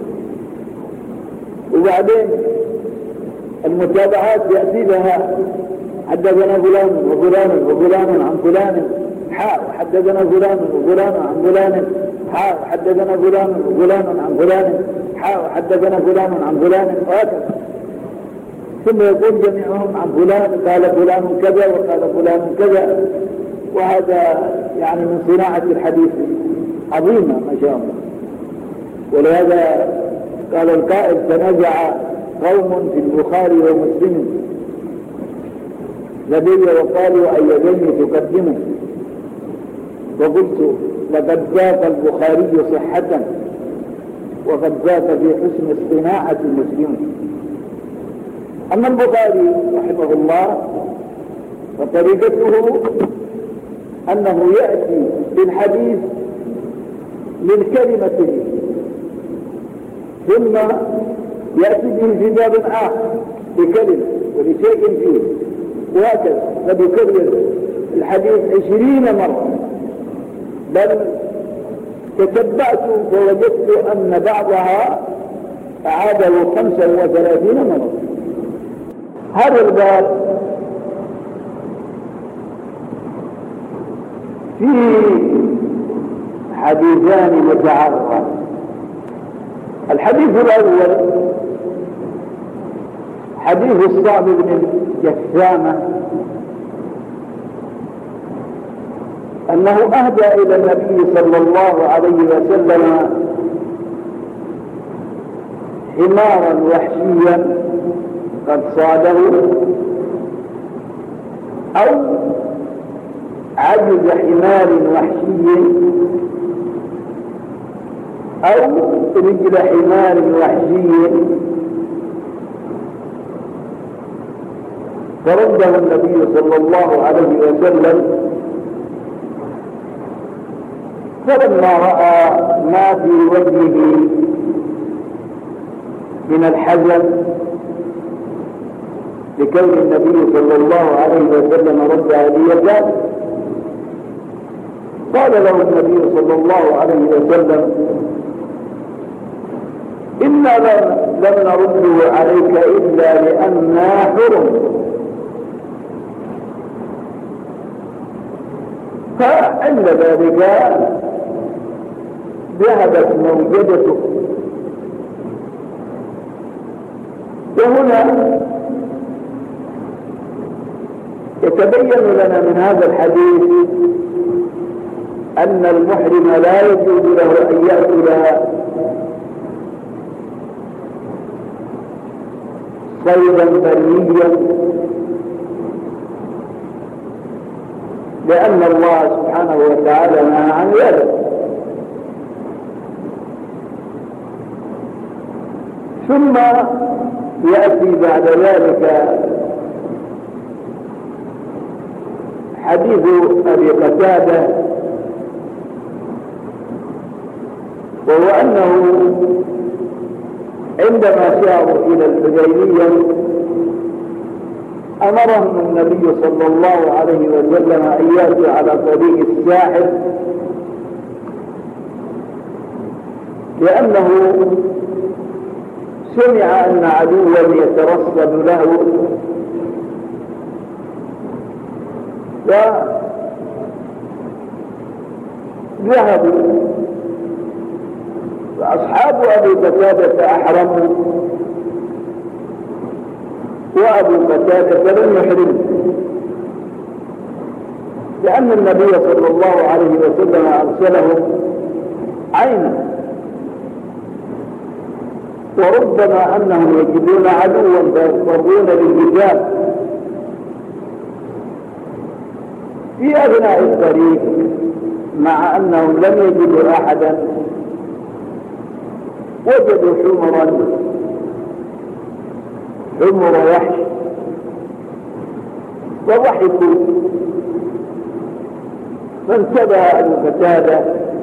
وبعدين المتابعات ياتي لها حدثنا فلان وفلان وفلان عن فلان حاء حدثنا فلان وفلان عن فلان حاء حدثنا فلان وفلان عن فلان حاء حدثنا فلان عن فلان وهكذا ثم يقول جميعهم عن فلان قال فلان كذا وقال فلان كذا. وهذا يعني من صناعة الحديث عظيمة ما شاء الله. ولهذا قال القائل تنازع قوم في البخاري ومسلم لدي وقالوا أي يدين تقدمه وقلت لقد ذاق البخاري صحة وقد ذاق في حسن الصناعة مسلم. أما البخاري رحمه الله فطريقته أنه يأتي بالحديث للكلمة ثم يأتي به في باب آخر بكلمة ولشيء فيه وهكذا قد يكرر الحديث عشرين مرة بل تتبعت فوجدت أن بعضها أعاده خمسة وثلاثين مرة. هذا الباب فيه حديثان متعارضان. الحديث الأول حديث الصعب بن الجثامة أنه أهدى إلى النبي صلى الله عليه وسلم حمارا وحشيا قد صاده أو عجز حمار وحشي أو رجل حمار وحشي فرده النبي صلى الله عليه وسلم. فلما رأى ما في وجهه من الحزن لكون النبي صلى الله عليه وسلم رد هديته قال له النبي صلى الله عليه وسلم إنا لم نرده عليك إلا لأننا حرم. فعند ذلك ذهبت موجدته. وهنا يتبين لنا من هذا الحديث أن المحرم لا يجوز له أن يأكل صيدا بريا لأن الله سبحانه وتعالى نهى عن ذلك. ثم يأتي بعد ذلك حديث أبي قتادة وهو أنه عندما ساروا إلى الحديبية أمرهم النبي صلى الله عليه وسلم أن يأتوا على طريق الساحل، لأنه سمع أن عدوا يترصد له، فذهبوا. فأصحاب أبي قتادة أحرموا، وأبو قتادة لم يحرم، لأن النبي صلى الله عليه وسلم أرسلهم عينا، وربما أنهم يجدون عدوا فيضطرون للقتال. في أثناء الطريق مع أنهم لم يجدوا أحدا وجدوا حمرا حمر وحش، وضحكوا، فانتبه أبو قتادة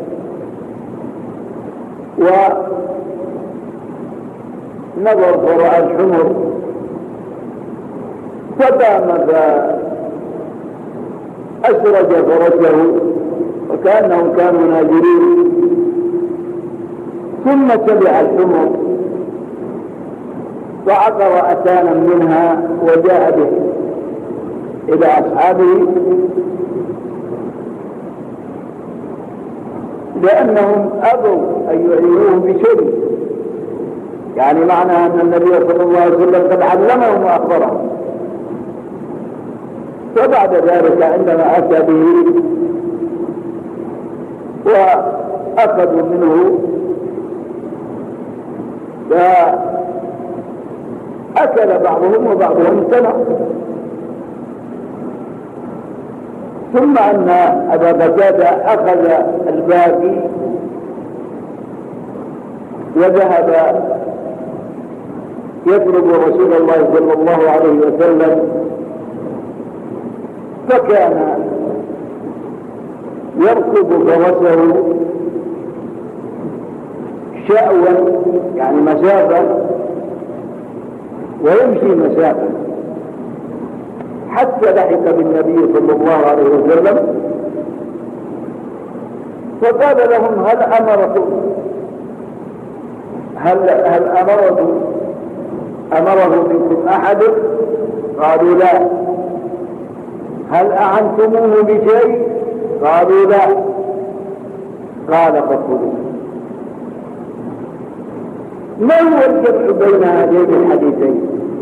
ونظر فرأى الحمر، فقام فأسرج فرسه وكأنهم كانوا ناجرين، ثم تبع الحمر وعقر أتانا منها وجاء به إلى أصحابه، لأنهم أبوا أن يعينوه بشيء، يعني معنى أن النبي صلى الله عليه وسلم قد علمهم وأخبرهم. وبعد ذلك عندما أتى به وأخذوا منه فأكل بعضهم وبعضهم سنة، ثم أن أبا قتادة أخذ الباقي وذهب يطلب رسول الله صلى الله عليه وسلم، فكان يركض فرسه شأوا، يعني مسافة، ويمشي مسافة، حتى لحق بالنبي صلى الله عليه وسلم، فقال لهم: هل أمركم هل هل أمركم أمره منكم أحد؟ قالوا: لا. هل أعنتموه بشيء؟ قالوا: لا. قال: فكلوا. ما هو الجمع بين هذين الحديثين؟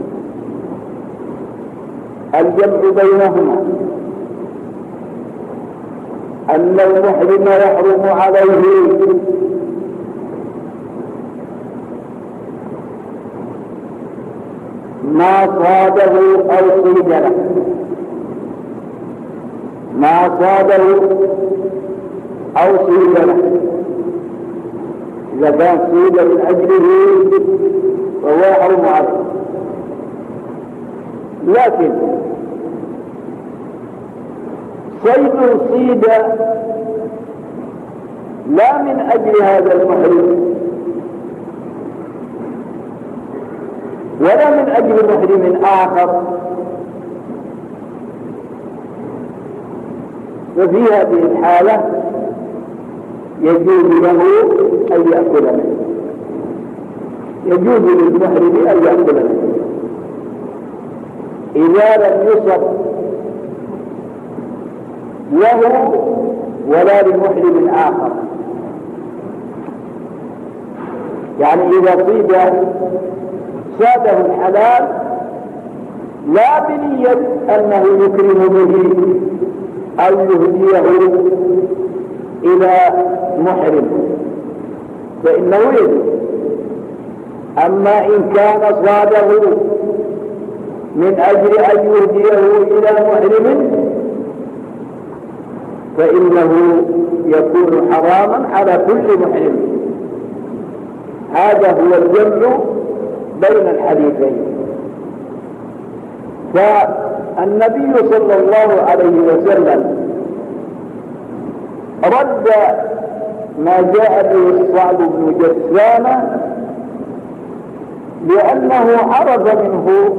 الجمع بينهما أن المحرم يحرم عليه ما صاده أو صيد له، ما صاده أو صيد له. إذا كان صيد من أجله فهو يحرم عليه، لكن صيد صيد لا من أجل هذا المحرم ولا من أجل محرم آخر، ففي هذه الحالة يجوز له أن يأكل منه، يجوز للمحرم أن يأكل منه إذا لم يصب له ولا لمحرم آخر. يعني إذا صيد صاده الحلال لا بنية أنه يكرم به أو يهديه إلى محرم فإنه يجوز. أما إن كان صاده من أجل أن يهديه إلى محرم فإنه يكون حراما على كل محرم. هذا هو الجمع بين الحديثين. فالنبي صلى الله عليه وسلم رد ما جاء به الصعب بن جسامة، لأنه عرف منه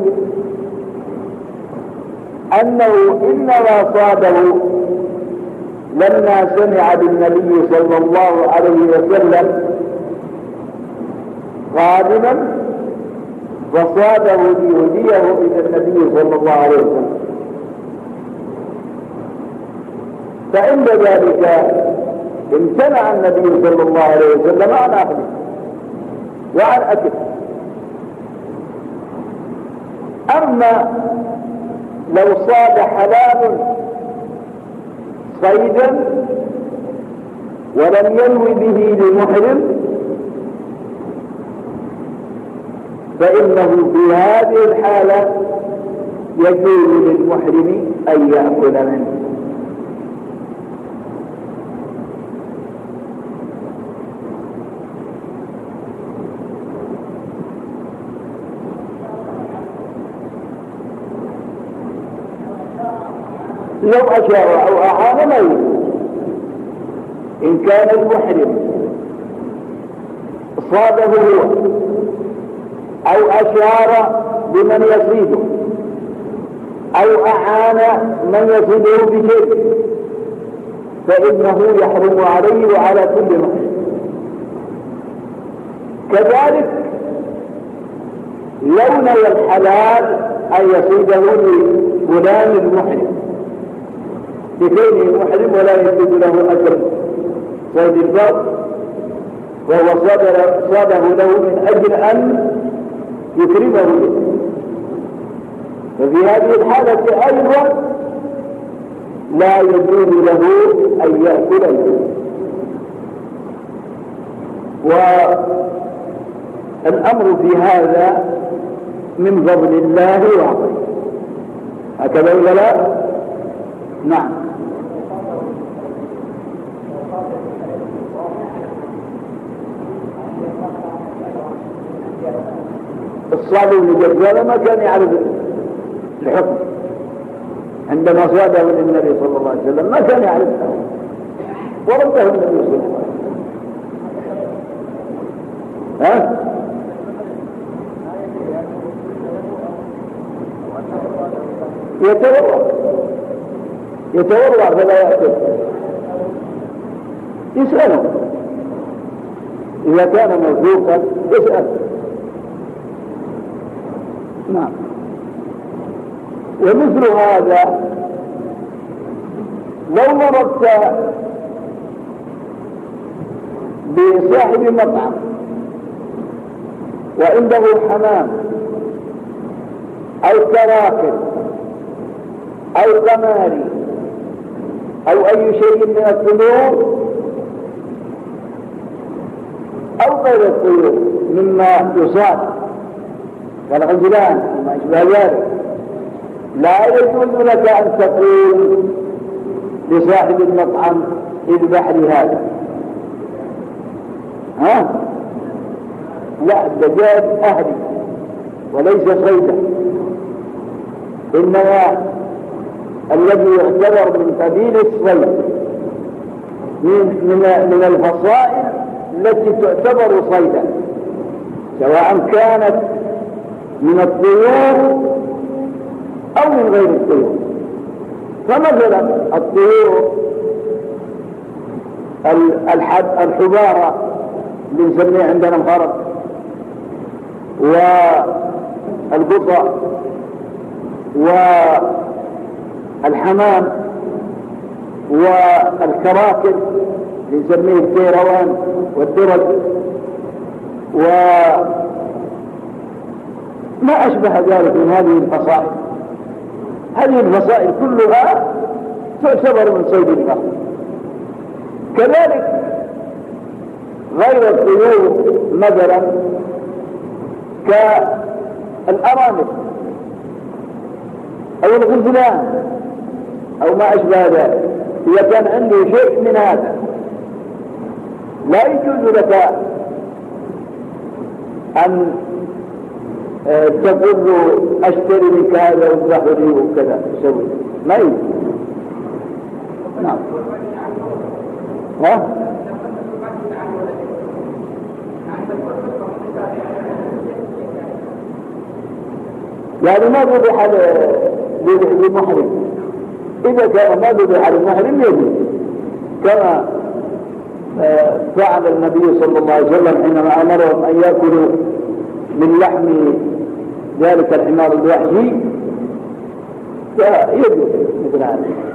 أنه إنما صاده لما سمع بالنبي صلى الله عليه وسلم قادما فصاده ليهديه إلى النبي صلى الله عليه وسلم. فعند ذلك امتنع النبي صلى الله عليه وسلم عن أخذه وعن أكله. أما لو صاد حلال صيدا ولم ينوي به لمحرم فإنه في هذه الحالة يجوز للمحرم أن يأكل منه. لو أشار أو أعان ما يجوز. إن كان المحرم صاده هو أو أشار بمن يصيده أو أعان من يصيده بشيء فإنه يحرم عليه وعلى كل محرم. كذلك لو نوى الحلال أن يصيده لفلان المحرم بكونه محرم ولا يجوز له أجر صيد البر وهو صاده له من أجل أن يكرمه به، ففي هذه الحالة أيضا لا يجوز له أن يأكل منه. والأمر في هذا من فضل الله وعطيه، هكذا ولا لا؟ نعم. الصادق بن جسامة ما كان يعرف الحكم عندما صاده للنبي صلى الله عليه وسلم، ما كان يعرفه ورده النبي صلى الله عليه وسلم. ها؟ يتورع يتورع فلا يأكل. يسأله إذا كان موثوقا يسأل. نعم. ومثل هذا لو مررت بصاحب مطعم وعنده حمام أو كراكب أو قماري أو أي شيء من الطيور أو غير الطيور مما يصاد كالغزلان وما أشبه ذلك، لا يجوز لك أن تقول لصاحب المطعم اذبح لي هذا. ها؟ لا، الدجاج أهلي وليس صيدا، إنما الذي يعتبر من قبيل الصيد من, من, من الفصائل التي تعتبر صيدا، سواء كانت من الطيور أو من غير الطيور. فمثلا الطيور الحبارة اللي نسميه عندنا مخرق، والبطأ والحمام والكراكب اللي نسميه الكيروان والدرج وما أشبه ذلك من هذه الفصائل. هذه الفصائل كلها تعتبر من صيد البحر. كذلك غير الطيور مثلا كالأرانب أو الغزلان أو ما أشبه ذلك، إذا كان عنده شيء من هذا لا يجوز لك أن تقول له أشتري منك هذا واذبحه لي وكذا تسوي، ما يجوز. نعم. ها؟ يعني ما ذبح للمحرم، إذا كان ما ذبح للمحرم يجوز، كما فعل النبي صلى الله عليه وسلم حينما أمرهم أن يأكلوا من لحم ذلك الحمار الوحشي، فيجوز مثل هذا.